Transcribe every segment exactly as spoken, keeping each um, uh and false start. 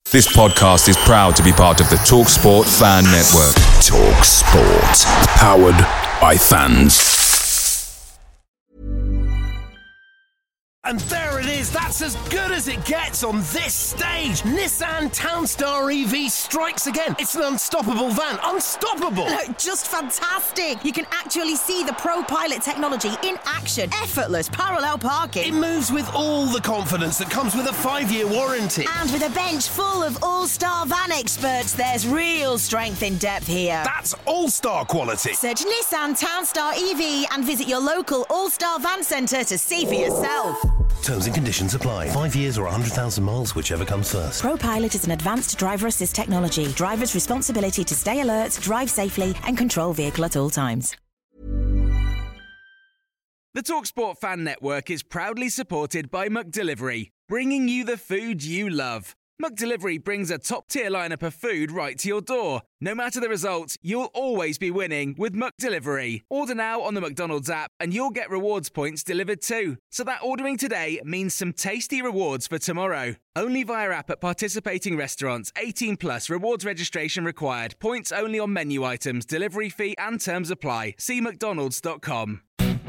This podcast is proud to be part of the TalkSport Fan Network. TalkSport. Powered by fans. And there it is, that's as good as it gets on this stage. Nissan Townstar E V strikes again. It's an unstoppable van, unstoppable. Look, just fantastic. You can actually see the ProPilot technology in action. Effortless parallel parking. It moves with all the confidence that comes with a five-year warranty. And with a bench full of all-star van experts, there's real strength in depth here. That's all-star quality. Search Nissan Townstar E V and visit your local all-star van centre to see for yourself. Terms and conditions apply. Five years or one hundred thousand miles, whichever comes first. ProPilot is an advanced driver assist technology. Driver's responsibility to stay alert, drive safely and control vehicle at all times. The TalkSport Fan Network is proudly supported by McDelivery, bringing you the food you love. McDelivery brings a top-tier lineup of food right to your door. No matter the result, you'll always be winning with McDelivery. Order now on the McDonald's app and you'll get rewards points delivered too. So that ordering today means some tasty rewards for tomorrow. Only via app at participating restaurants. eighteen plus, rewards registration required. Points only on menu items, delivery fee and terms apply. See mcdonalds dot com.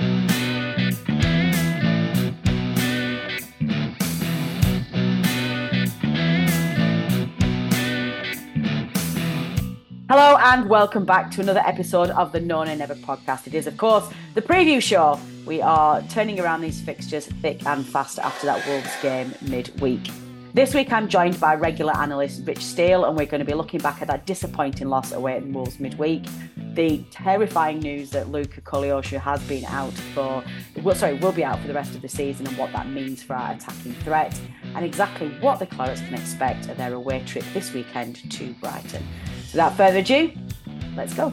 Hello and welcome back to another episode of the No Nay Never podcast. It is, of course, the preview show. We are turning around these fixtures thick and fast after that Wolves game midweek. This week I'm joined by regular analyst Rich Steele and we're going to be looking back at that disappointing loss away at Wolves midweek. The terrifying news that Luka Koleosho has been out for, well, sorry, will be out for the rest of the season and what that means for our attacking threat and exactly what the Clarets can expect of their away trip this weekend to Brighton. So without further ado, let's go.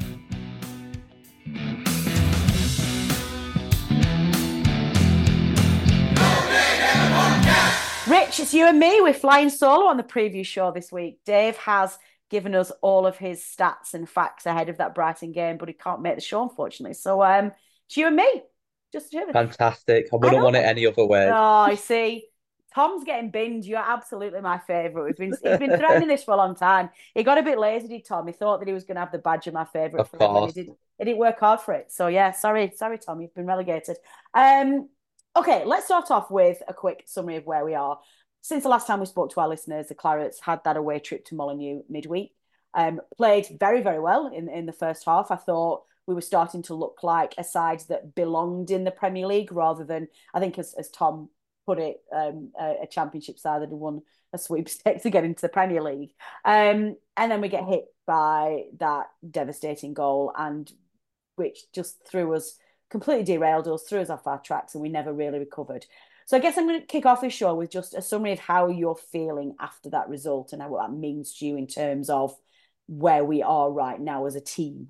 Rich, it's you and me. We're flying solo on the preview show this week. Dave has given us all of his stats and facts ahead of that Brighton game, but he can't make the show, unfortunately. So um, it's you and me. Just two of us. Fantastic. I wouldn't I want it any other way. Oh, I see. Tom's getting binned. You're absolutely my favourite. We've been he's been threatening this for a long time. He got a bit lazy, did Tom? He thought that he was going to have the badge of my favourite. Of course. He, did, he didn't work hard for it. So yeah, sorry, sorry, Tom. You've been relegated. Um, okay, let's start off with a quick summary of where we are. Since the last time we spoke to our listeners, the Clarets had that away trip to Molineux midweek. Um, played very, very well in, in the first half. I thought we were starting to look like a side that belonged in the Premier League rather than, I think as, as Tom put it, um, a, a championship side that had won a sweepstake to get into the Premier League. Um, and then we get hit by that devastating goal, and which just threw us, completely derailed us, threw us off our tracks, and we never really recovered. So I guess I'm going to kick off this show with just a summary of how you're feeling after that result and what that means to you in terms of where we are right now as a team.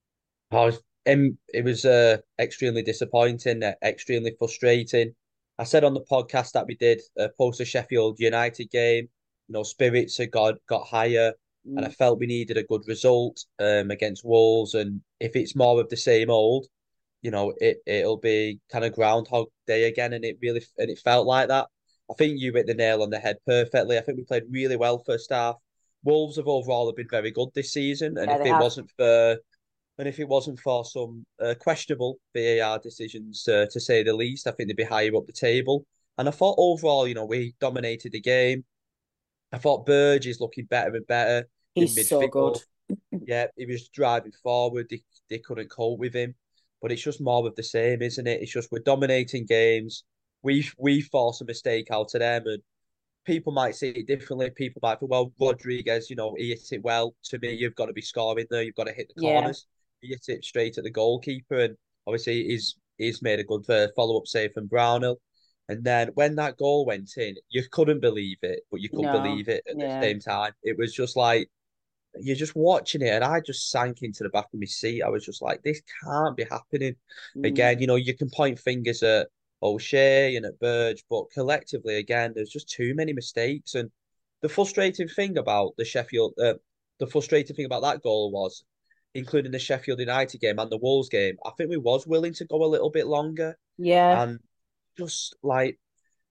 I was, um, it was uh, extremely disappointing, uh, extremely frustrating. I said on the podcast that we did uh, post the Sheffield United game, you know, spirits had got, got higher mm. and I felt we needed a good result um, against Wolves. And if it's more of the same old, you know, it, it'll be kind of Groundhog Day again. And it really, and it felt like that. I think you hit the nail on the head perfectly. I think we played really well first half. Wolves have overall have been very good this season. And yeah, if it have. wasn't for... And if it wasn't for some uh, questionable V A R decisions, uh, to say the least, I think they'd be higher up the table. And I thought overall, you know, we dominated the game. I thought Burge is looking better and better. He's so good. Yeah, he was driving forward. They, they couldn't cope with him. But it's just more of the same, isn't it? It's just we're dominating games. We we force a mistake out of them. And people might see it differently. People might think, well, Rodriguez, you know, he hit it well. To me, you've got to be scoring there. You've got to hit the corners. Yeah. He hit it straight at the goalkeeper, and obviously he's he's made a good uh, follow up save from Brownhill. And then when that goal went in, you couldn't believe it, but you could no. believe it at yeah. the same time. It was just like you're just watching it, and I just sank into the back of my seat. I was just like, this can't be happening mm. again. You know, you can point fingers at O'Shea and at Burge, but collectively, again, there's just too many mistakes. And the frustrating thing about the Sheffield, uh, the frustrating thing about that goal was, including the Sheffield United game and the Wolves game, I think we was willing to go a little bit longer. Yeah. And just like,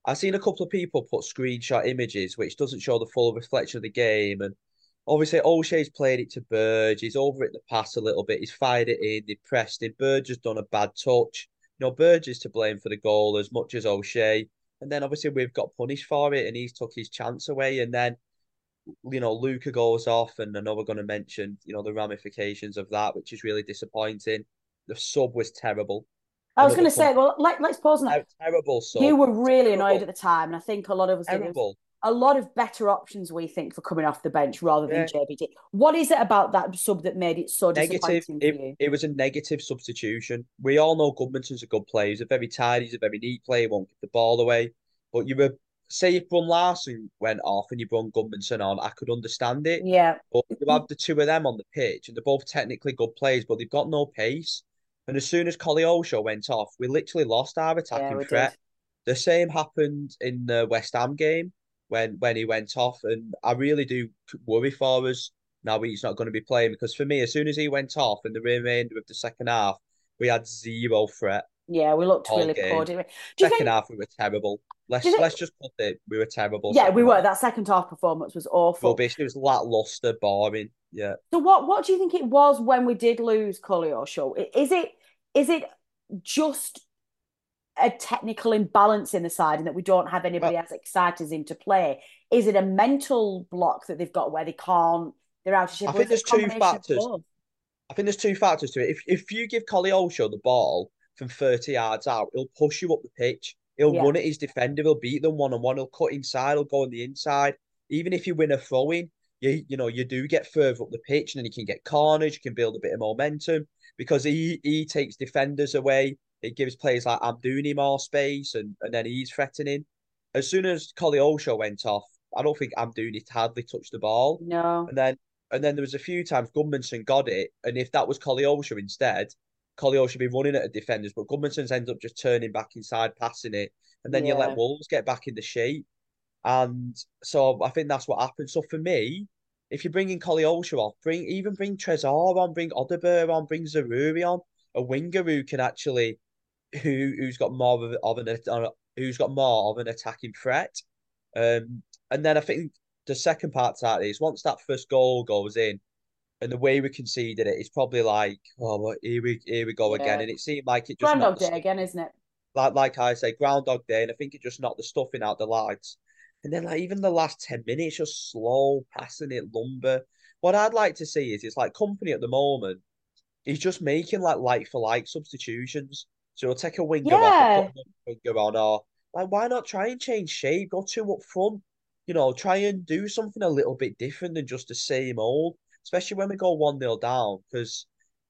I've seen a couple of people put screenshot images, which doesn't show the full reflection of the game. And obviously, O'Shea's played it to Burge. He's over it the pass a little bit. He's fired it in. They pressed him. Burge has done a bad touch. You know, Burge is to blame for the goal as much as O'Shea. And then obviously we've got punished for it, and he's took his chance away. And then, you know, Luca goes off, and I know we're going to mention, you know, the ramifications of that, which is really disappointing. The sub was terrible. I was going Another to say, well, let, let's pause on that. terrible sub. You were really Terrible. annoyed at the time, and I think a lot of us did. Terrible. A lot of better options, we think, for coming off the bench rather than Yeah. J B T. What is it about that sub that made it so Negative. disappointing It, for you? it was a negative substitution. We all know Goodmanson's a good player. He's a very tidy, he's a very neat player, won't give the ball away. But you were, say if Brun Larson went off and you brought Goodmanson on, I could understand it. Yeah. But you have the two of them on the pitch, and they're both technically good players, but they've got no pace. And as soon as Koleosho went off, we literally lost our attacking Yeah, we threat. did. The same happened in the West Ham game when when he went off, and I really do worry for us now he's not going to be playing, because for me, as soon as he went off in the remainder of the second half, we had zero threat Yeah, we looked all really game. poor, didn't we? Do you Second think? half, we were terrible. Let's Do you think- let's just put it, we were terrible. Yeah, second we were. half. That second half performance was awful. Rubbish. It was lackluster, boring. Yeah. So what what do you think it was when we did lose Koleosho? I- Is it is it just a technical imbalance in the side and that we don't have anybody as excited as him to play? Is it a mental block that they've got where they can't, they're out of shape? I Or think is it a there's two combination of factors. both? I think there's two factors to it. If if you give Koleosho the ball from thirty yards out, he'll push you up the pitch. He'll Yeah. run at his defender. He'll beat them one on one. He'll cut inside. He'll go on the inside. Even if you win a throw in, you you know you do get further up the pitch, and then you can get corners. You can build a bit of momentum because he he takes defenders away. It gives players like Amdouni more space, and and then he's threatening. As soon as Koleosho went off, I don't think Amdouni hardly touched the ball. No. And then and then there was a few times Goodmanson got it, and if that was Koleosho instead, Koleosho should be running at the defenders, but Goodmanson's ends up just turning back inside, passing it, and then you Yeah. let Wolves get back in the shape. And so I think that's what happened. So for me, if you're bringing Koleosho off, bring even bring Trezor on, bring Odebeer on, bring Zaruri on, a winger who can actually who who's got more of, a, of an uh, who's got more of an attacking threat. Um, and then I think the second part to that is once that first goal goes in, and the way we conceded it, it's probably like, oh, well, here we here we go Yeah. again, and it seemed like it just Groundhog knocked the Day stuff- again, isn't it? like like I say, Groundhog Day, and I think it just knocked the stuffing out the lads. And then like even the last ten minutes, just slow passing it, lumber. What I'd like to see is it's like Company at the moment. He's just making like like for like substitutions. So he'll take a winger off Yeah. and put another winger on, or like why not try and change shape? Go two up front. You know, try and do something a little bit different than just the same old. Especially when we go one nil down, because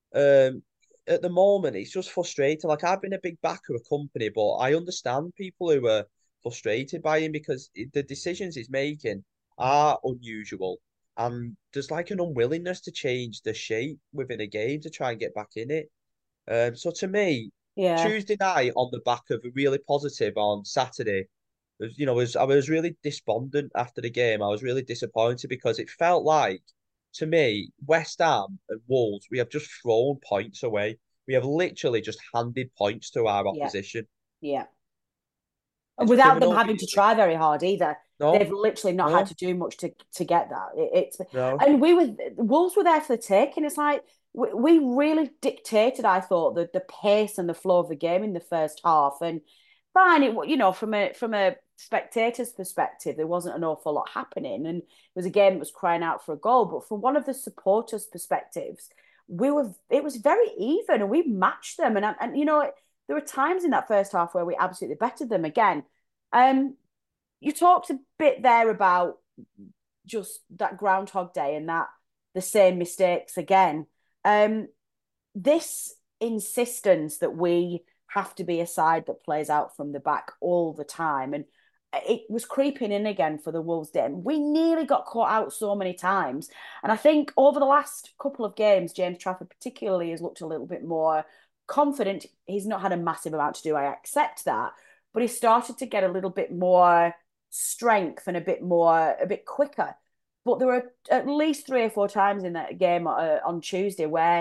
um at the moment it's just frustrating. Like I've been a big backer of Company, but I understand people who are frustrated by him because the decisions he's making are unusual, and there's like an unwillingness to change the shape within a game to try and get back in it. Um, so to me, Yeah. Tuesday night on the back of a really positive on Saturday, was, you know, was I was really despondent after the game. I was really disappointed because it felt like, to me, West Ham and Wolves, we have just thrown points away. We have literally just handed points to our Yeah. opposition. Yeah. And It's without them criminal, having to really. try very hard either. No, They've literally not no. had to do much to to get that. It, it's no. and we were Wolves were there for the taking. It's like we, we really dictated, I thought, the the pace and the flow of the game in the first half. And fine, it you know from a from a spectator's perspective, there wasn't an awful lot happening, and it was a game that was crying out for a goal. But from one of the supporters' perspectives, we were it was very even, and we matched them. And and you know there were times in that first half where we absolutely bettered them again. Um, you talked a bit there about just that Groundhog Day and that the same mistakes again. Um, this insistence that we have to be a side that plays out from the back all the time, and it was creeping in again for the Wolves game. We nearly got caught out so many times, and I think over the last couple of games, James Trafford particularly has looked a little bit more confident. He's not had a massive amount to do, I accept that, but he started to get a little bit more strength and a bit more, a bit quicker. But there were at least three or four times in that game uh, on Tuesday where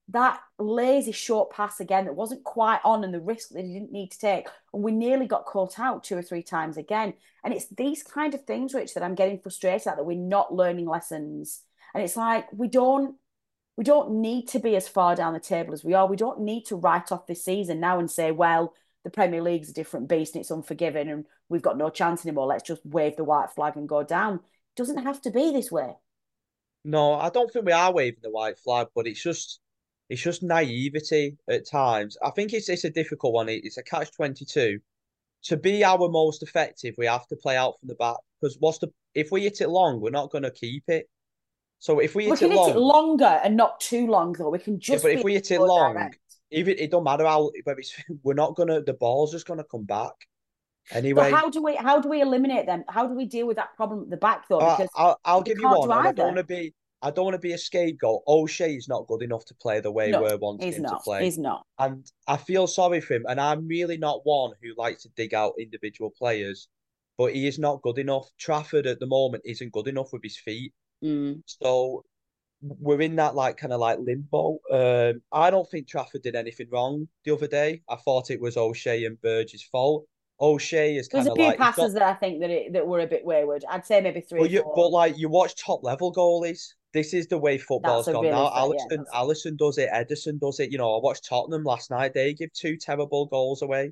that lazy short pass again that wasn't quite on and the risk that he didn't need to take. And we nearly got caught out two or three times again. And it's these kind of things, Rich, that I'm getting frustrated at, that we're not learning lessons. And it's like we don't we don't need to be as far down the table as we are. We don't need to write off this season now and say, well, the Premier League's a different beast and it's unforgiving and we've got no chance anymore. Let's just wave the white flag and go down. It doesn't have to be this way. No, I don't think we are waving the white flag, but it's just it's just naivety at times. I think it's it's a difficult one. It's a catch twenty-two. To be our most effective, we have to play out from the back because what's the if we hit it long, we're not going to keep it. So if we We hit can it hit long, it longer and not too long, though. We can yeah, just but be if we hit it more long, direct. even it don't matter how whether it's we're not gonna the ball's just gonna come back So anyway. how do we how do we eliminate them? How do we deal with that problem at the back, though? I, Because I'll I'll we give you can't do one, and I don't either. want to be I don't want to be a scapegoat. O'Shea's not good enough to play the way No, we're wanting he's him to not. play, He's not. and I feel sorry for him. And I'm really not one who likes to dig out individual players, but he is not good enough. Trafford at the moment isn't good enough with his feet, Mm. so we're in that like kind of like limbo. Um, I don't think Trafford did anything wrong the other day. I thought it was O'Shea and Burge's fault. O'Shea is There's kind a of few like he's got, passes that I think that it, that were a bit wayward. I'd say maybe three but or you four. but like you watch top level goalies. This is the way That's football's a gone really now. fair. Yeah, Allison, that's fair. Allison does it. Edison does it. You know, I watched Tottenham last night. They give two terrible goals away.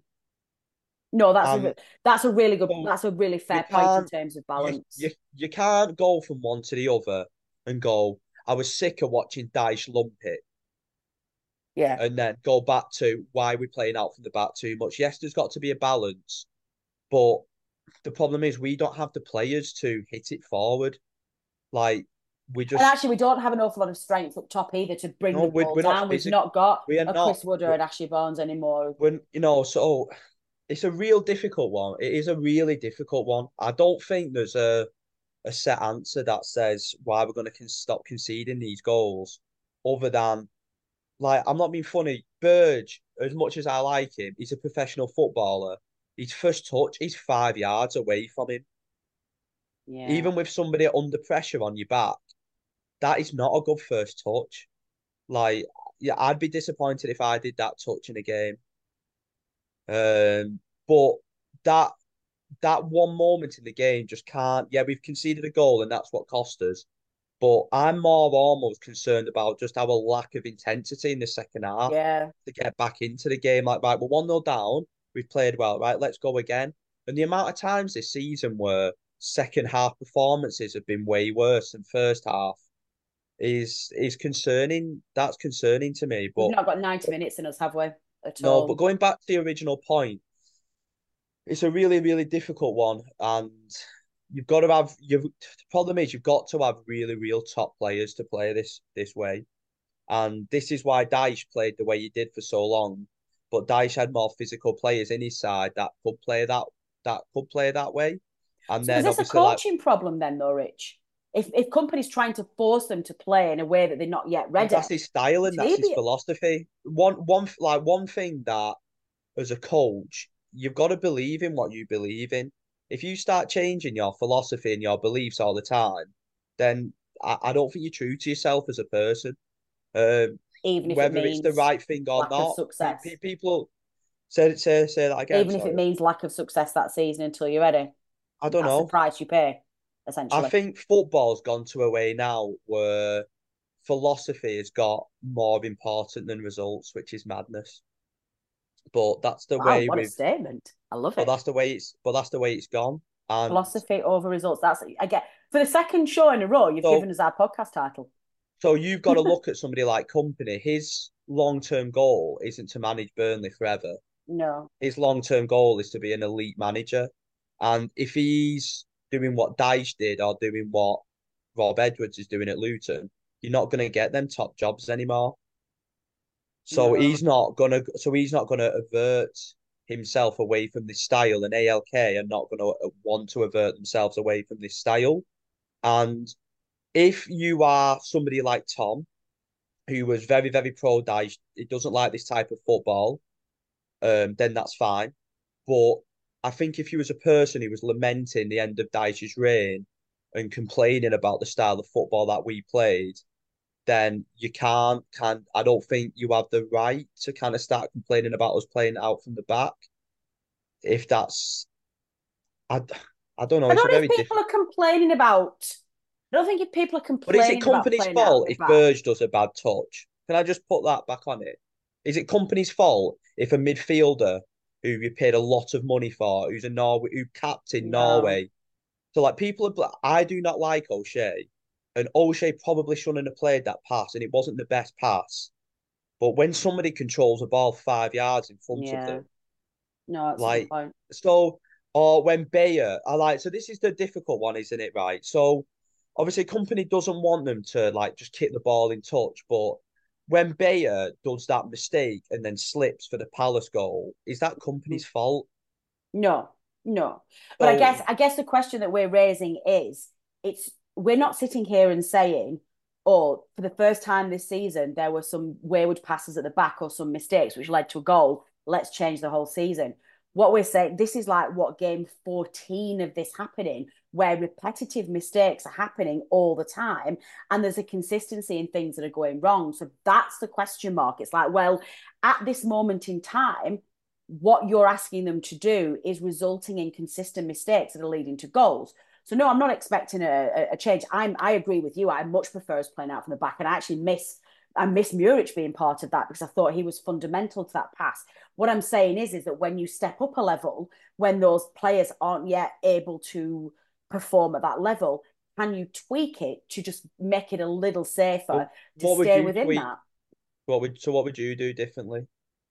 No, that's Um, a that's a really good. so That's a really you fair point in can't terms of you, balance. you you can't go from one to the other and go. I was sick of watching Dyche lump it Yeah. and then go back to why we're playing out from the back too much. Yes, there's got to be a balance, but the problem is we don't have the players to hit it forward. Like we And just actually, we don't have an awful lot of strength up top either to bring no, the we're, ball we're not down. We've physical. not got We are a not. Chris Wooder We're, and Ashley Barnes anymore. we're you know so it's a real difficult one. It is a really difficult one. I don't think there's a a set answer that says why we're going to con- stop conceding these goals, other than like I'm not being funny. Burge, as much as I like him, he's a professional footballer. His first touch, he's five yards away from him. Yeah. Even with somebody under pressure on your back, that is not a good first touch. Like, yeah, I'd be disappointed if I did that touch in a game. Um, but that that one moment in the game just can't. Yeah, we've conceded a goal, and that's what cost us. But I'm more almost concerned about just our lack of intensity in the second half Yeah. to get back into the game. Like, right, we're one nil down. We've played well, right? Let's go again. And the amount of times this season where second half performances have been way worse than first half is is concerning. That's concerning to me. We've But not got ninety minutes in us, have we? At no, but all. going back to the original point, it's a really, really difficult one. And you've got to have you've the problem is you've got to have really real top players to play this this way. And this is why Dyche played the way he did for so long. But Dyche had more physical players in his side that could play that that could play that way. And So is then this a obviously like coaching problem then, though, Rich? If if companies trying to force them to play in a way that they're not yet ready, that's his style and that's his maybe philosophy. One one like one thing that as a coach, you've got to believe in what you believe in. If you start changing your philosophy and your beliefs all the time, then I, I don't think you're true to yourself as a person. Um, even if it whether it's the means right thing or lack of not, pe- success, pe- people say say say that again. even if it Sorry, means lack of success that season until you're ready, I don't that's the know. price you pay, I essentially. think football's gone to a way now where philosophy has got more important than results, which is madness. But that's the Wow, way what a we've. statement! I love But it. that's the way it's. But that's the way it's gone. And Philosophy over results. That's I get for the second show in a row. You've so given us our podcast title. So you've got to look at somebody like Company. His long-term goal isn't to manage Burnley forever. No, His long-term goal is to be an elite manager. And if he's doing what Dyche did or doing what Rob Edwards is doing at Luton, you're not going to get them top jobs anymore. So no. he's not gonna. So he's not gonna avert himself away from this style, and A L K are not gonna want to avert themselves away from this style. And if you are somebody like Tom, who was very, very pro Dyche, he doesn't like this type of football, um, then that's fine. But I think if you was a person who was lamenting the end of Dyche's reign and complaining about the style of football that we played, then you can't can I don't think you have the right to kind of start complaining about us playing out from the back. If that's I, I don't know, I it's don't a know very if people difficult. are complaining about. I don't think if people are But is it complaining about company's playing out from fault the if back. Burge does a bad touch? Can I just put that back on it? Is it company's fault if a midfielder who you paid a lot of money for, who's a Norway, who captain No, Norway, so like people are, I do not like O'Shea, and O'Shea probably shouldn't have played that pass, and it wasn't the best pass. But when somebody controls a ball five yards in front of yeah, them, no, that's a good like point. so, or when Bayer, I like so this is the difficult one, isn't it? Right. So obviously, company doesn't want them to like just kick the ball in touch, but when Bayer does that mistake and then slips for the Palace goal, is that company's fault? No, no. But I So guess I guess the question that we're raising is it's we're not sitting here and saying, oh, for the first time this season, there were some wayward passes at the back or some mistakes which led to a goal. Let's change the whole season. What we're saying, this is like what game fourteen of this happening, where repetitive mistakes are happening all the time, and there's a consistency in things that are going wrong. So that's the question mark. It's like, well, at this moment in time, what you're asking them to do is resulting in consistent mistakes that are leading to goals. So no, I'm not expecting a, a change. I'm I agree with you. I much prefer us playing out from the back, and I actually miss I miss Muric being part of that because I thought he was fundamental to that pass. What I'm saying is, is that when you step up a level, when those players aren't yet able to perform at that level, can you tweak it to just make it a little safer to what would stay you within tweak? that? What would so what would you do differently?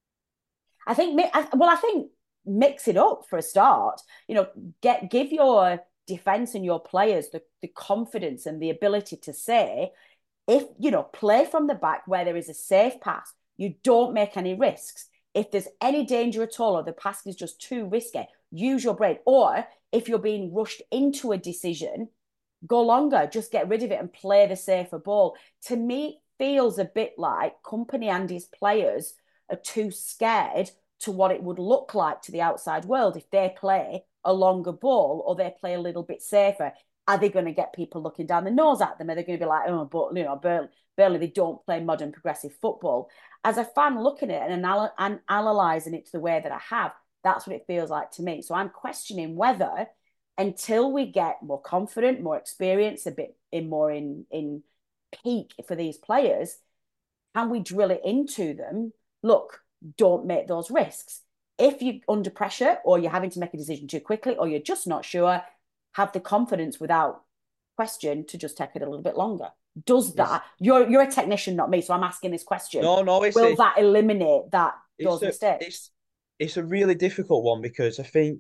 I think, well, I think mix it up for a start. You know, get give your defense and your players the, the confidence and the ability to say, if you know, play from the back where there is a safe pass, you don't make any risks. If there's any danger at all, or the pass is just too risky, use your brain. Or if you're being rushed into a decision, go longer, just get rid of it and play the safer ball. To me, it feels a bit like Company and his players are too scared to what it would look like to the outside world if they play a longer ball or they play a little bit safer. Are they going to get people looking down the nose at them? Are they going to be like, oh, but you know, Burnley, Burnley they don't play modern progressive football? As a fan looking at it and, anal- and analysing it to the way that I have, that's what it feels like to me. So I'm questioning whether until we get more confident, more experience, a bit in more in in peak for these players, can we drill it into them? Look, don't make those risks. If you're under pressure or you're having to make a decision too quickly or you're just not sure, have the confidence without question to just take it a little bit longer. Does It's that, you're you're a technician, not me, so I'm asking this question. no, no, it's Will a, that eliminate that it's those a, it's mistakes? it's a really difficult one because I think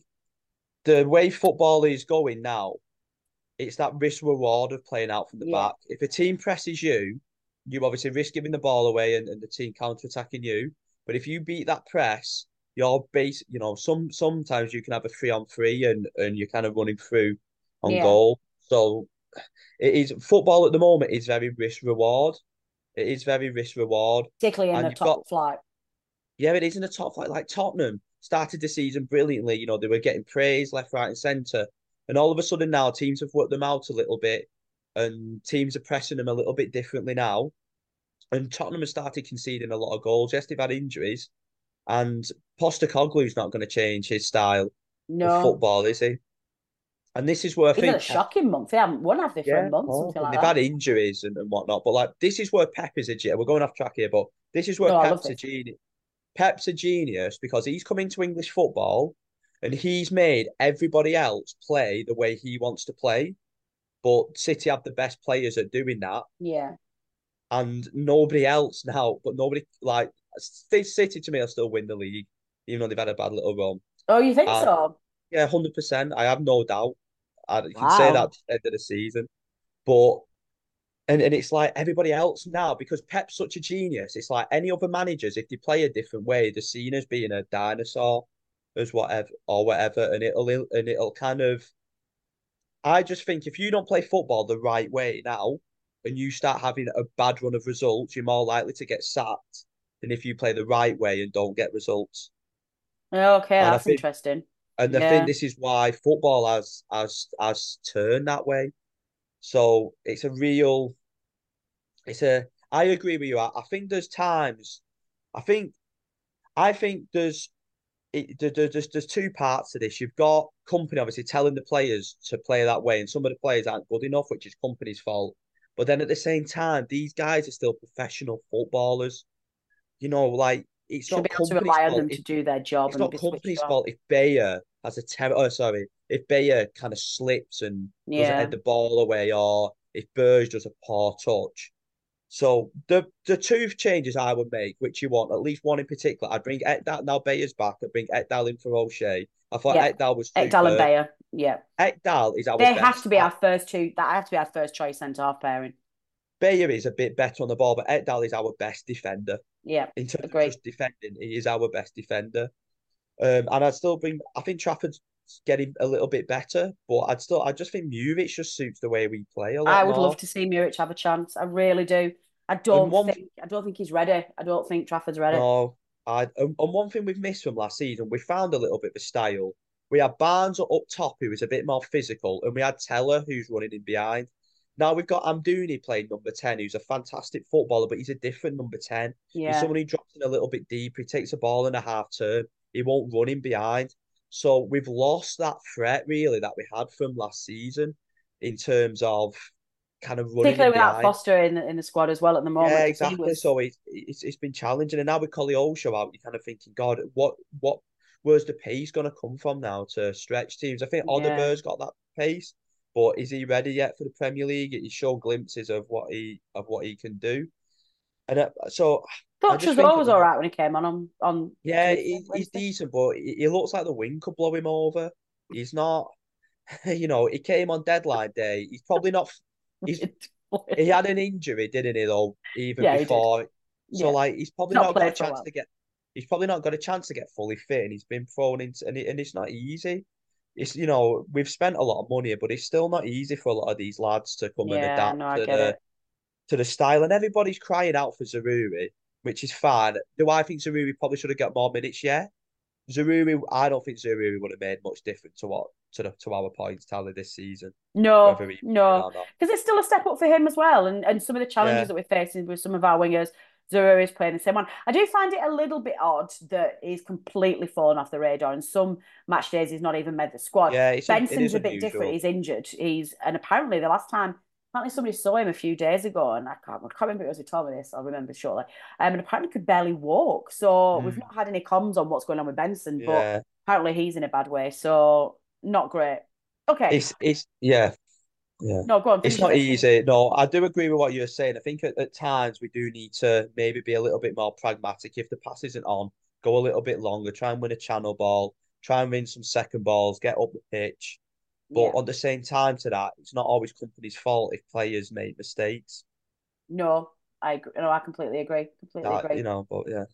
the way football is going now, it's that risk reward of playing out from the Yeah, back. If a team presses you, you obviously risk giving the ball away and, and the team counter attacking you. But if you beat that press, you're base, you know, some sometimes you can have a three on three and and you're kind of running through on yeah. goal. So it is football at the moment is very risk reward. It is very risk reward. Particularly in And the you've got top flight. yeah, it is in the top flight. Like Tottenham started the season brilliantly. You know, they were getting praise left, right, and centre. And all of a sudden now teams have worked them out a little bit and teams are pressing them a little bit differently now. And Tottenham has started conceding a lot of goals. Yes, they've had injuries. And Postecoglou's not going to change his style of No. football, is he? And this is where I He's had a think Pep, shocking month. They haven't won, have they, for a yeah, of month, course. something And like they've that. had injuries and, and whatnot. But like this is where Pep is a genius. We're going off track here, but this is where No, I love Pep's a this. genius. Pep's a genius because he's come into English football and he's made everybody else play the way he wants to play. But City have the best players at doing that, Yeah. and nobody else now. But nobody like City to me will still win the league, even though they've had a bad little run. Oh, you think And so? yeah, hundred percent. I have no doubt. I can say that at Wow. the end of the season, but and, and it's like everybody else now because Pep's such a genius. It's like any other managers, if they play a different way, they're seen as being a dinosaur, as whatever or whatever, and it'll and it'll kind of. I just think if you don't play football the right way now, and you start having a bad run of results, you're more likely to get sacked than if you play the right way and don't get results. Okay, And I that's think, interesting. and I think Yeah. this is why football has has has turned that way. So it's a real, it's a. I agree with you. I, I think there's times. I think. I think there's. It, there, there's there's two parts to this. You've got company obviously telling the players to play that way, and some of the players aren't good enough, which is company's fault. But then at the same time, these guys are still professional footballers. You know, like it's Should not be able to company's rely on fault. them If, to do their job it's and not be switched company's on. fault if Bayer has a terror. Oh, sorry, if Bayer kind of slips and doesn't Yeah. head the ball away, or if Burge does a poor touch. So the the two changes I would make, which you want, at least one in particular, I'd bring Ekdal, now Bayer's back, I'd bring Ekdal in for O'Shea. I thought Yeah. Ekdal was Ekdal and superb. Bayer. Yeah. Ekdal is our They best. have to be our first two. That have to be our first choice centre half pairing. Bayer is a bit better on the ball, but Ekdal is our best defender. Yeah. In terms Agree. of just defending, he is our best defender. Um, and I'd still bring, I think Trafford's getting a little bit better, but I'd still, I just think Muric just suits the way we play a lot I would more. love to see Muric have a chance. I really do. I don't one- think I don't think he's ready. I don't think Trafford's ready. No, I and and one thing we've missed from last season, we found a little bit of a style. We had Barnes up top, who was a bit more physical, and we had Teller, who's running in behind. Now we've got Amdouni playing number ten, who's a fantastic footballer, but he's a different number ten. He's Yeah. someone who drops in a little bit deeper. He takes a ball in a half turn. He won't run in behind. So we've lost that threat, really, that we had from last season in terms of kind of running Particularly in without behind. Foster in the, in the squad as well at the moment. Yeah, 'cause he exactly. was- So it, it's it's been challenging, and now with Koleosho out, you're kind of thinking, God, what what where's the pace going to come from now to stretch teams? I think Yeah. Odegaard's got that pace, but is he ready yet for the Premier League? He showed glimpses of what he of what he can do, and uh, so I thought just Trezor think was it- all right when he came on on, on yeah, Tuesday, he, he's Wednesday. decent, but he, he looks like the wind could blow him over. He's not, you know, he came on deadline day. He's probably not. He's he had an injury, didn't he? Though even Yeah, he did. before, so Yeah. like he's probably Not not, got a played for a chance while. to get. He's probably not got a chance to get fully fit, and he's been thrown into, and, it, and it's not easy. It's you know we've spent a lot of money, but it's still not easy for a lot of these lads to come and Yeah, adapt no, I to get the it. to the style, and everybody's crying out for Zaruri, which is fine. Do I think Zaruri probably should have got more minutes? Yeah, Zaruri. I don't think Zaruri would have made much difference to what to the to our points tally this season. No, whether he- no, or not. because it's still a step up for him as well, and and some of the challenges Yeah. that we're facing with some of our wingers. Zuru is playing the same one. I do find it a little bit odd that he's completely fallen off the radar, and some match days he's not even made the squad. Yeah, it's a- it Benson's is a bit unusual. different. He's injured. He's and apparently the last time, apparently somebody saw him a few days ago, and I can't, I can't remember if it was who told me this. I'll remember shortly. Um, and apparently could barely walk. So we've Mm. not had any comms on what's going on with Benson, but Yeah, apparently he's in a bad way. So not great. Okay, it's it's yeah. Yeah. no, go on. It's finish not it. easy. No, I do agree with what you're saying. I think at, at times we do need to maybe be a little bit more pragmatic. If the pass isn't on, go a little bit longer, try and win a channel ball, try and win some second balls, get up the pitch. But Yeah. at the same time to that, it's not always company's fault if players make mistakes. No, I agree. No, I completely agree. Completely That, agree. you know, but yeah.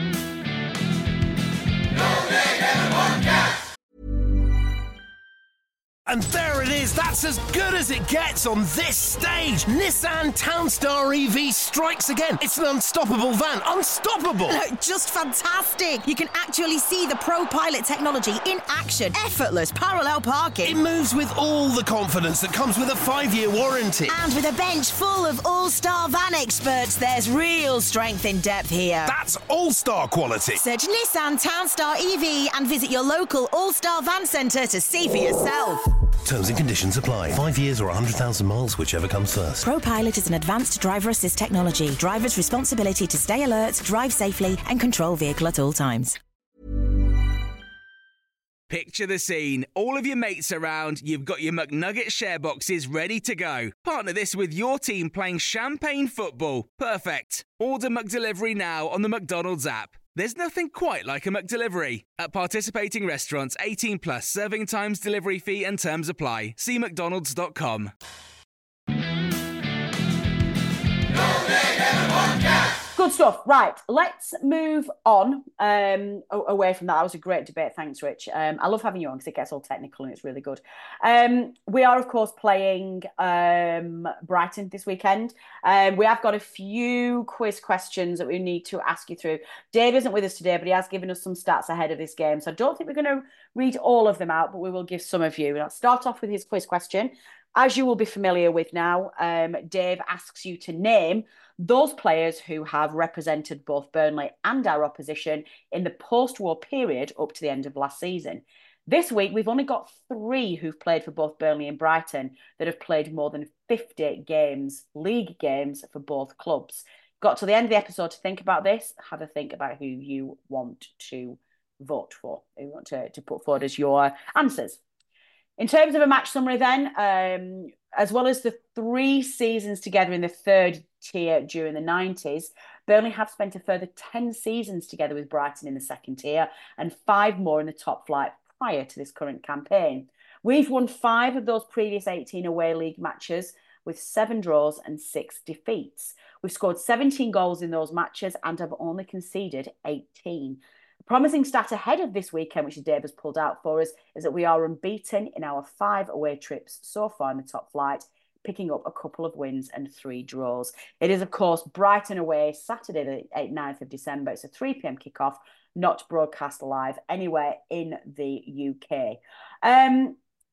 And there it is, that's as good as it gets on this stage. Nissan Townstar E V strikes again. It's an unstoppable van, unstoppable. Look, just fantastic. You can actually see the Pro Pilot technology in action. Effortless parallel It parking. moves with all the confidence that comes with a five-year warranty. And with a bench full of all-star van experts, there's real strength in depth here. That's all-star quality. Search Nissan Townstar E V and visit your local All-Star Van Centre to see for yourself. Terms and conditions apply. Five years or one hundred thousand miles, whichever comes first. ProPilot is an advanced driver assist technology. Driver's responsibility to stay alert, drive safely, and control vehicle at all times. Picture the scene. All of your mates around, you've got your McNugget share boxes ready to go. Partner this with your team playing champagne football. Perfect. Order McDelivery now on the McDonald's app. There's nothing quite like a McDelivery. At participating restaurants, eighteen plus, serving times, delivery fee and terms apply. See mcdonalds dot com. Good stuff. Right, let's move on um, a- away from that. That was a great debate. Thanks, Rich. Um, I love having you on because it gets all technical and it's really good. Um, we are, of course, playing um, Brighton this weekend. Um, we have got a few quiz questions that we need to ask you through. Dave isn't with us today, but he has given us some stats ahead of this game. So I don't think we're going to read all of them out, but we will give some of you. And I'll start off with his quiz question. As you will be familiar with now, um, Dave asks you to name those players who have represented both Burnley and our opposition in the post-war period up to the end of last season. This week, we've only got three who've played for both Burnley and Brighton that have played more than fifty games, league games for both clubs. Got to the end of the episode to think about this. Have a think about who you want to vote for, who you want to, to put forward as your answers. In terms of a match summary then, um, as well as the three seasons together in the third tier during the nineties, Burnley have spent a further ten seasons together with Brighton in the second tier and five more in the top flight prior to this current campaign. We've won five of those previous eighteen away league matches with seven draws and six defeats. We've scored seventeen goals in those matches and have only conceded eighteen. A promising stat ahead of this weekend, which Dave has pulled out for us, is that we are unbeaten in our five away trips so far in the top flight, picking up a couple of wins and three draws. It is, of course, Brighton away, Saturday the ninth of December. It's a three p.m. kickoff, not broadcast live anywhere in the U K. Um,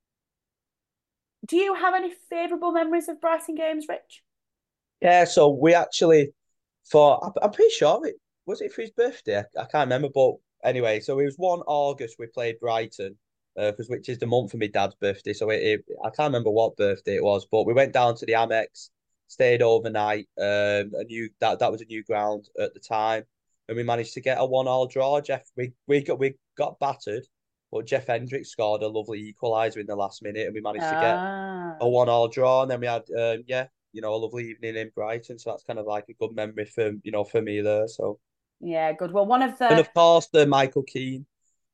do you have any favourable memories of Brighton games, Rich? Yeah, so we actually, for, I'm pretty sure it, was it for his birthday? I, I can't remember, but anyway, so it was the first of August we played Brighton, because uh, which is the month for my dad's birthday. So it, it, I can't remember what birthday it was, but we went down to the Amex, stayed overnight. Um, a new that that was a new ground at the time, and we managed to get a one-all draw. Jeff, we we got we got battered, but Jeff Hendricks scored a lovely equaliser in the last minute, and we managed to get Ah. a one-all draw. And then we had, um, yeah, you know, a lovely evening in Brighton. So that's kind of like a good memory for you know for me there. So Yeah, good. Well, one of the and of course the Michael Keane.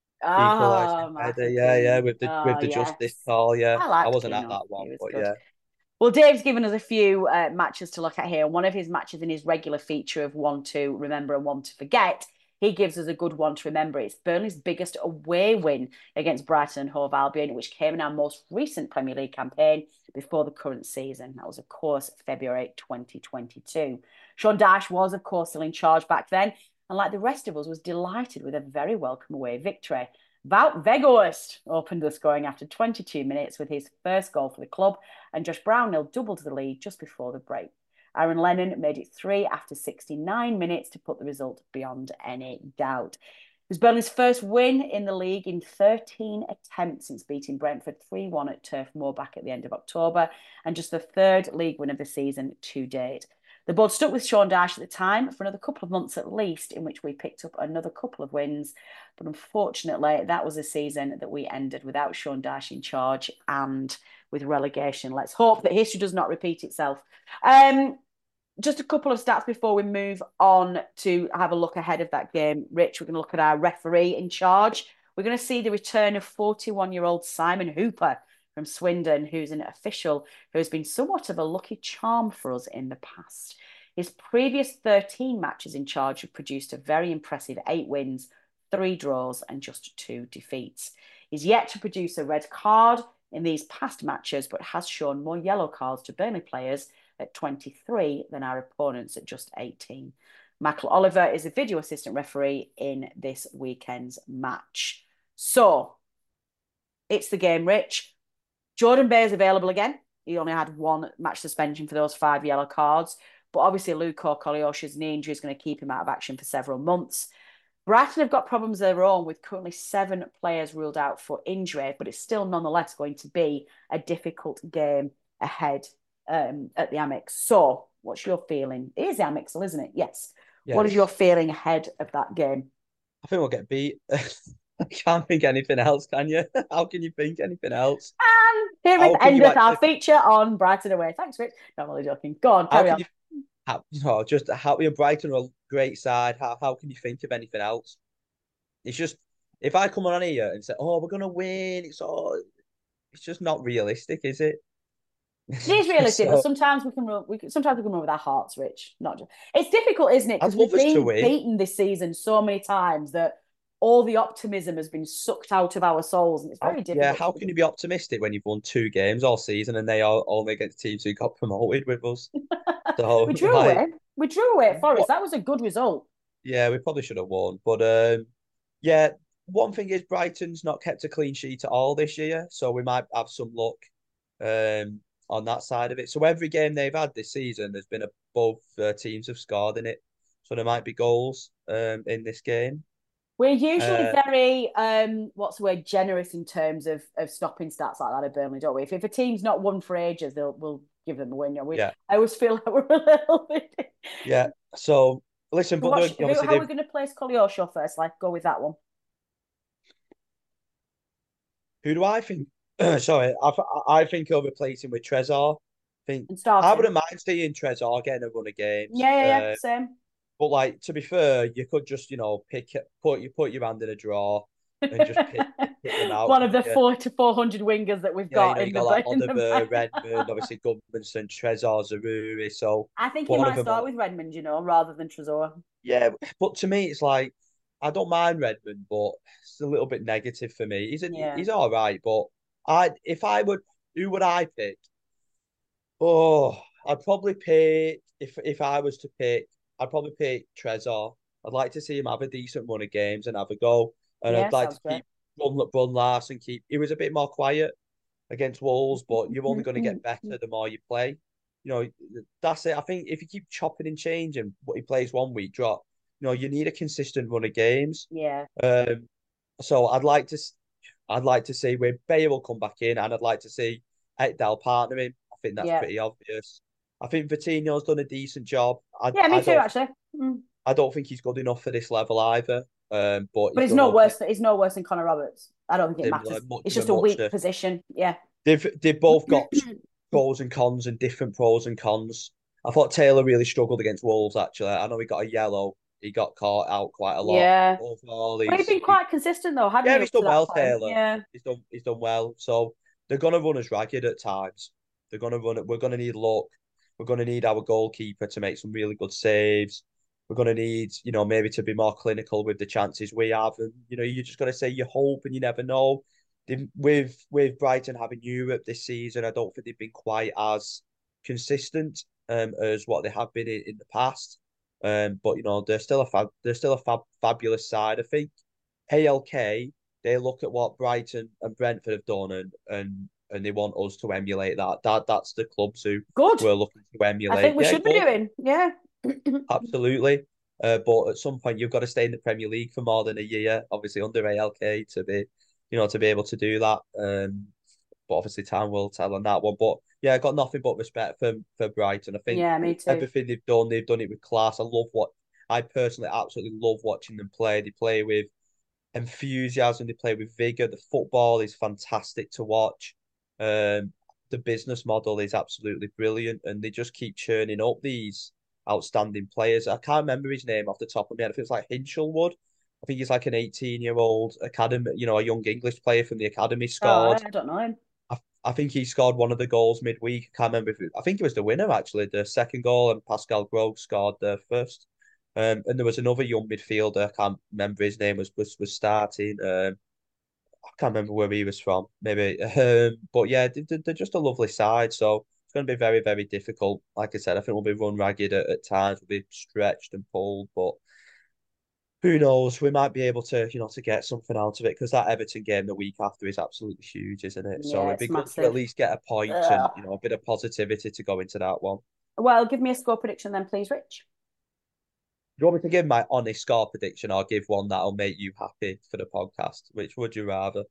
Oh, Equalising header, Michael yeah, yeah, Keane. with the Oh, with the yes. justice call, yeah. I I liked wasn't Keane. at that He one, was but good. yeah. Well, Dave's given us a few uh, matches to look at here. One of his matches in his regular feature of one to remember and one to forget, he gives us a good one to remember. It's Burnley's biggest away win against Brighton and Hove Albion, which came in our most recent Premier League campaign before the current season. That was, of course, February twenty twenty-two. Sean Dyche was, of course, still in charge back then, and like the rest of us, was delighted with a very welcome away victory. Wout Weghorst opened the scoring after twenty-two minutes with his first goal for the club, and Josh Brownhill doubled the lead just before the break. Aaron Lennon made it three after sixty-nine minutes to put the result beyond any doubt. It was Burnley's first win in the league in thirteen attempts since beating Brentford three one at Turf Moor back at the end of October, and just the third league win of the season to date. The board stuck with Sean Dyche at the time for another couple of months at least, in which we picked up another couple of wins. But unfortunately, that was a season that we ended without Sean Dyche in charge and with relegation. Let's hope that history does not repeat itself. Um, just a couple of stats before we move on to have a look ahead of that game. Rich, we're going to look at our referee in charge. We're going to see the return of forty-one-year-old Simon Hooper from Swindon, who's an official who has been somewhat of a lucky charm for us in the past. His previous thirteen matches in charge have produced a very impressive eight wins, three draws, and just two defeats. He's yet to produce a red card in these past matches, but has shown more yellow cards to Burnley players at twenty-three than our opponents at just eighteen. Michael Oliver is a video assistant referee in this weekend's match. So, it's the game, Rich. Jordan Bay is available again. He only had one match suspension for those five yellow cards. But obviously, Luko Koleosha's knee injury is going to keep him out of action for several months. Brighton have got problems of their own with currently seven players ruled out for injury, but it's still nonetheless going to be a difficult game ahead um, at the Amex. So, what's your feeling? It is the Amex, isn't it? Yes. yes. What is your feeling ahead of that game? I think we'll get beat. I can't think anything else, can you? How can you think anything else? And here is endeth our feature on Brighton away. Thanks, Rich. No, I'm only joking. Go on, carry on. You, how, you know, just how your Brighton are a great side. How how can you think of anything else? It's just if I come on here and say, "Oh, we're gonna win," it's all. It's just not realistic, is it? It is realistic, so, but sometimes we can run. We can, sometimes we can run with our hearts, Rich. Not just. It's difficult, isn't it? Because we've been beaten this season so many times that all the optimism has been sucked out of our souls, and it's very difficult. Yeah, how can you be optimistic when you've won two games all season and they are only against teams who got promoted with us? So we drew like, away. We drew away at Forest. What, that was a good result. Yeah, we probably should have won, but um, yeah. One thing is Brighton's not kept a clean sheet at all this year, so we might have some luck. Um, on that side of it. So every game they've had this season, there's been a, both uh, teams have scored in it. So there might be goals um, in this game. We're usually Uh, very, um, what's the word, generous in terms of of stopping stats like that at Burnley, don't we? If, if a team's not won for ages, they'll we'll give them a win. We, yeah, I always feel like we're a little bit. yeah. So listen, but Watch, they're- who, obviously how are we they've going to place Koleosho first? Like, go with that one. who do I think? Sorry, I I think he'll replace him with Trezor. I think And I starting. wouldn't mind seeing Trezor getting a run of games. Yeah, yeah, yeah, Uh, same. but like to be fair, you could just you know pick it, put you put your hand in a drawer and just pick, pick them out. One of the couldn't you? four to four hundred wingers that we've Yeah, you got know, you in got the like in the Oliver, bank. Redmond, obviously Goodmanson, Trezor, Zaruri. So I think he one might of them, start are- with Redmond, you know, rather than Trezor. yeah. But to me, it's like I don't mind Redmond, but it's a little bit negative for me. He's a, Yeah. he's all right, but I if I would, who would I pick? Oh, I'd probably pick if if I was to pick, I'd probably pick Trezor. I'd like to see him have a decent run of games and have a go, and Yeah, I'd like to sounds great. keep Brun, Brun Larson keep. He was a bit more quiet against Wolves, but you're only going to get better the more you play. You know, that's it. I think if you keep chopping and changing what he plays one week, drop. You know, you need a consistent run of games. Yeah. Um, so I'd like to, s- I'd like to see where Bayer will come back in, and I'd like to see Ekdal partnering. I think that's Yeah. pretty obvious. I think Coutinho's done a decent job. I, Yeah, me I too, don't, actually. Mm. I don't think he's good enough for this level either. Um, but But he's it's done no okay. worse. Than, it's no worse than Connor Roberts. I don't think it Similar, matters. much It's of just a a weak muchness. position. Yeah. They've they've both got pros and cons and different pros and cons. I thought Taylor really struggled against Wolves. Actually, I know he got a yellow. He got caught out quite a lot. Yeah. Overall, But he's he's been he, quite consistent though, hadn't yeah, he, he's up to done well. that point? Taylor, Yeah. he's done he's done well. So they're gonna run us ragged at times. They're gonna run it. We're gonna need luck. We're gonna need our goalkeeper to make some really good saves. We're gonna need, you know, maybe to be more clinical with the chances we have. And you know, you just gotta say you hope and you never know. They, with with Brighton having Europe this season, I don't think they've been quite as consistent um, as what they have been in, in the past. Um, but you know, they're still a fab, they're still a fab, fabulous side. I think A L K, they look at what Brighton and Brentford have done and and and they want us to emulate that. That that's the clubs who Good. we're looking to I emulate. think we Yeah, should be good, doing. Yeah. absolutely. Uh, but at some point, you've got to stay in the Premier League for more than a year, obviously under A L K to be, you know, to be able to do that. Um, but obviously, time will tell on that one. But yeah, I got nothing but respect for for Brighton. I think Yeah, me too. everything they've done, they've done it with class. I love what I personally absolutely love watching them play. They play with enthusiasm. They play with vigor. The football is fantastic to watch. Um, the business model is absolutely brilliant, and they just keep churning up these outstanding players. I can't remember his name off the top of my head. I think it's like Hinchelwood. I think he's like an eighteen-year-old academy, you know, a young English player from the academy Oh, I scored. I don't know him. I, I think he scored one of the goals midweek. I can't remember if it, I think it was the winner actually, the second goal, and Pascal Gross scored the first. Um, and there was another young midfielder. I can't remember his name was was was starting. Um, I can't remember where he was from. Maybe, um, but yeah, they, they're just a lovely side. So it's going to be very very difficult. Like I said, I think we'll be run ragged at, at times. We'll be stretched and pulled, but who knows? We might be able to, you know, to get something out of it because that Everton game the week after is absolutely huge, isn't it? So Yeah, it'd be it's good to at massive. least get a point and, Ugh. you know, a bit of positivity to go into that one. Well, give me a score prediction then, please, Rich. Do you want me to give my honest score prediction or give one that'll make you happy for the podcast? Which would you rather?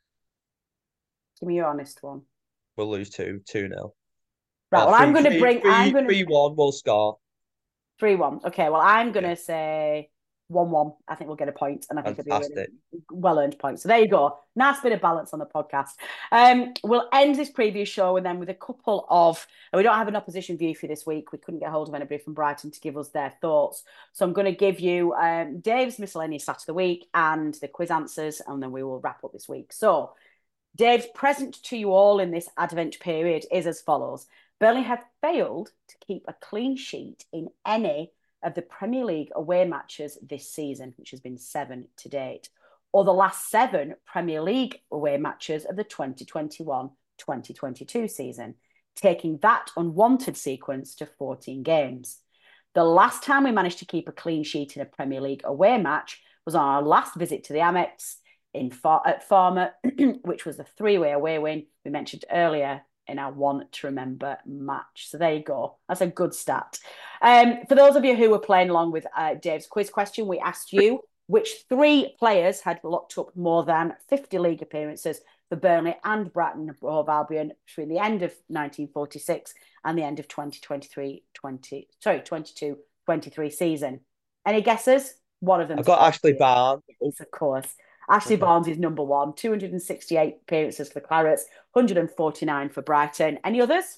Give me your honest one. We'll lose two, two nil. Right. Oh, Well, I'm three, going to three, bring. three, I'm going to three, one. We'll score. three one. Okay. Well, I'm going to Yeah, say one one. I think we'll get a point, and I think it'll be a really fantastic. well earned point. So there you go. Nice bit of balance on the podcast. Um, we'll end this preview show and then with a couple of. We don't have an opposition view for this week. We couldn't get hold of anybody from Brighton to give us their thoughts. So I'm going to give you um, Dave's miscellaneous stat of the week and the quiz answers, and then we will wrap up this week. So Dave's present to you all in this Advent period is as follows. Burnley have failed to keep a clean sheet in any of the Premier League away matches this season, which has been seven to date, or the last seven Premier League away matches of the twenty twenty-one twenty twenty-two season, taking that unwanted sequence to fourteen games. The last time we managed to keep a clean sheet in a Premier League away match was on our last visit to the Amex in Far- at Farmer, which was a three-way away win we mentioned earlier in our one to remember match. So there you go. That's a good stat. Um, for those of you who were playing along with uh, Dave's quiz question, we asked you which three players had locked up more than fifty league appearances for Burnley and Brighton and Hove Albion between the end of nineteen forty-six and the end of twenty twenty-three twenty sorry twenty-two twenty-three season. Any guesses? One of them. I've got Ashley Barnes. Of course. Ashley mm-hmm. Barnes is number one. two hundred sixty-eight appearances for the Clarets, one hundred forty-nine for Brighton. Any others?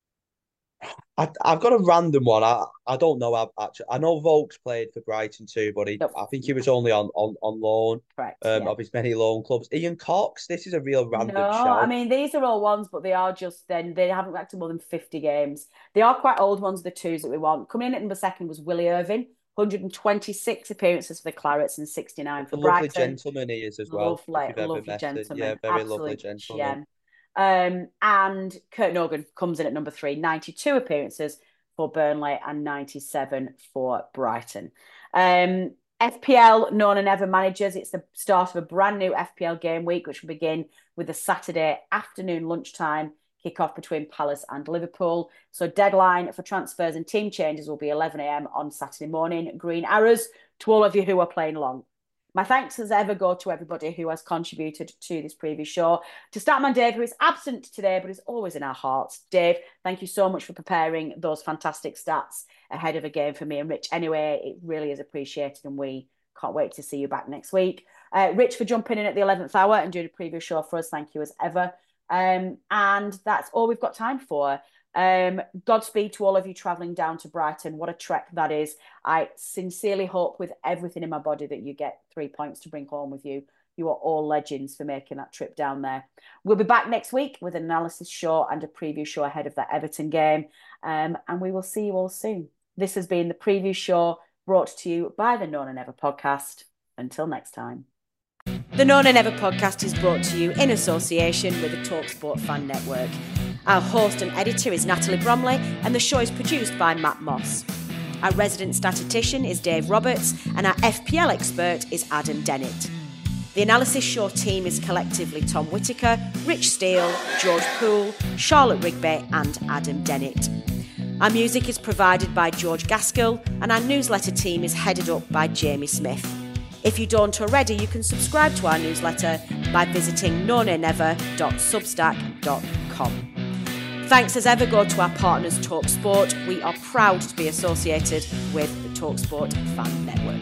I, I've got a random one. I, I don't know. I, actually, I know Vokes played for Brighton too, but he, nope. I think he was only on on, on loan Correct, um, yeah. of his many loan clubs. Ian Cox, this is a real random no, shout. I mean, these are all ones, but they are just then, they haven't got to more than fifty games. They are quite old ones, the twos that we want. Coming in at number second was Willie Irvin, one hundred twenty-six appearances for the Clarets and sixty-nine for Brighton. Lovely gentleman he is as well. Lovely, lovely gentleman. Yeah, very Absolute lovely gentleman. Gem. Um, and Kurt Nogan comes in at number three, ninety-two appearances for Burnley and ninety-seven for Brighton. Um, F P L known and ever managers. It's the start of a brand new F P L game week, which will begin with a Saturday afternoon lunchtime kickoff between Palace and Liverpool. So deadline for transfers and team changes will be eleven a.m. on Saturday morning. Green arrows to all of you who are playing along. My thanks as ever go to everybody who has contributed to this previous show. To Statman Dave, who is absent today, but is always in our hearts. Dave, thank you so much for preparing those fantastic stats ahead of a game for me and Rich. Anyway, it really is appreciated and we can't wait to see you back next week. Uh, Rich, for jumping in at the eleventh hour and doing a previous show for us. Thank you as ever. Um, and that's all we've got time for. Um, Godspeed to all of you travelling down to Brighton. What a trek that is. I sincerely hope with everything in my body that you get three points to bring home with you. You are all legends for making that trip down there. We'll be back next week with an analysis show and a preview show ahead of that Everton game. Um, and we will see you all soon. This has been the preview show brought to you by the Known and Never podcast. Until next time. The Known and Never podcast is brought to you in association with the TalkSport Fan Network. Our host and editor is Natalie Bromley, and the show is produced by Matt Moss. Our resident statistician is Dave Roberts, and our F P L expert is Adam Dennett. The Analysis Show team is collectively Tom Whittaker, Rich Steele, George Poole, Charlotte Rigby, and Adam Dennett. Our music is provided by George Gaskell, and our newsletter team is headed up by Jamie Smith. If you don't already, you can subscribe to our newsletter by visiting known and never dot substack dot com. Thanks as ever go to our partners TalkSport. We are proud to be associated with the TalkSport Fan Network.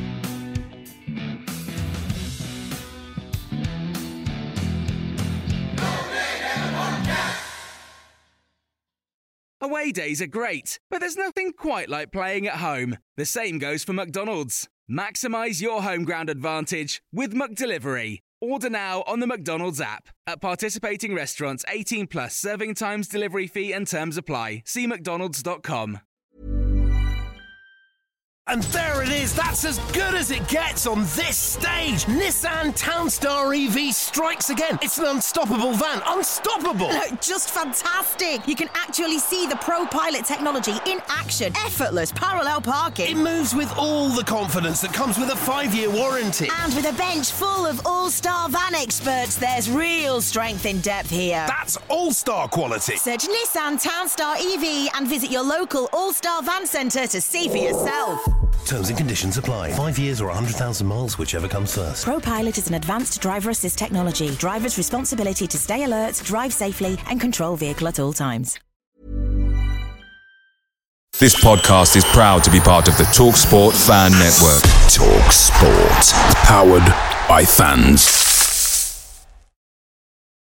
Away days are great, but there's nothing quite like playing at home. The same goes for McDonald's. Maximise your home ground advantage with McDelivery. Order now on the McDonald's app. At participating restaurants, eighteen plus serving times, delivery fee and terms apply. See mcdonalds dot com. And there it is, that's as good as it gets on this stage. Nissan Townstar E V strikes again. It's an unstoppable van, unstoppable. Look, just fantastic. You can actually see the ProPilot technology in action. Effortless parallel parking. It moves with all the confidence that comes with a five-year warranty. And with a bench full of all-star van experts, there's real strength in depth here. That's all-star quality. Search Nissan Townstar E V and visit your local all-star van centre to see for yourself. Terms and conditions apply. Five years or one hundred thousand miles, whichever comes first. ProPilot is an advanced driver assist technology. Driver's responsibility to stay alert, drive safely, and control vehicle at all times. This podcast is proud to be part of the TalkSport Fan Network. TalkSport. Powered by fans.